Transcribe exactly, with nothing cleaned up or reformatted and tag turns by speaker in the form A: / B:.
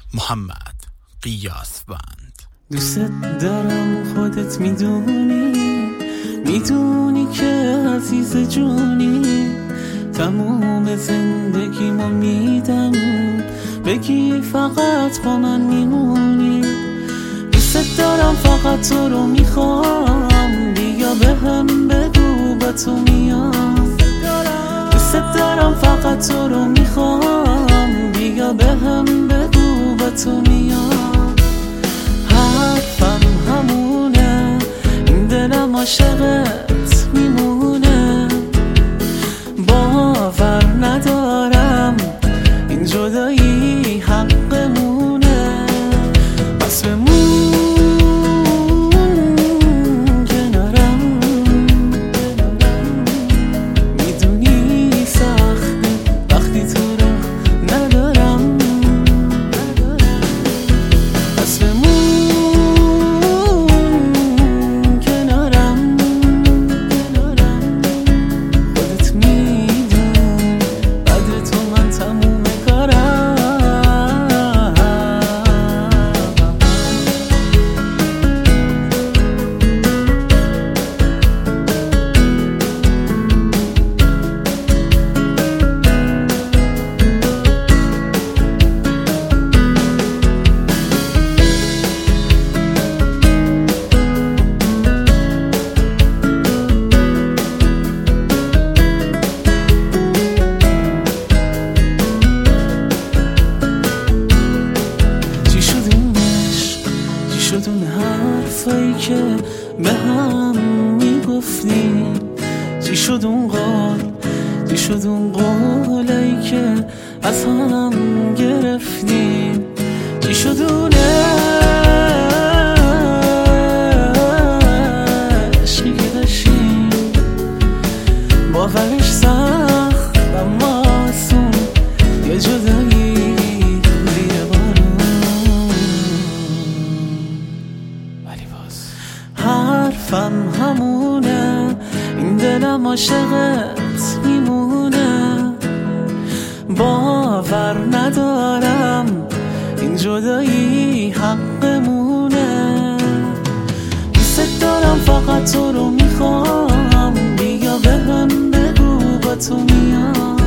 A: محمد قیاسوند.
B: دوست دارم خودت میدونی، میدونی که عزیز جونی، تموم زندگیمو میدم بگی فقط با من میمونی. دوست دارم فقط تو رو میخوام، بیا به هم بگو با تو میام. دوست دارم فقط تو رو میخوام، بیا به هم بگو با تو میام. حرفم همونه، این دلم عاشقت میمونه. باور ندارم این جدایی حقمونه، بس بمون کنارم. میدونی سخته وقتی تو رو ندارم، بس بمون کنارم. خودت میدون بعد تو من تموم کارم. شد اون حرفایی که به هم میگفتیم؟ چی شد اون قول، چی شد اون قولایی که از هم گرفتیم؟ چی شد اون عشقی که داشتیم؟ باورش سخت اما آسون، یه جدایی حرفم همونه، این دلم عاشقت میمونه. باور ندارم این جدایی حقمونه. دوست دارم فقط تو رو میخوام، بیا به هم بگو با تو میام.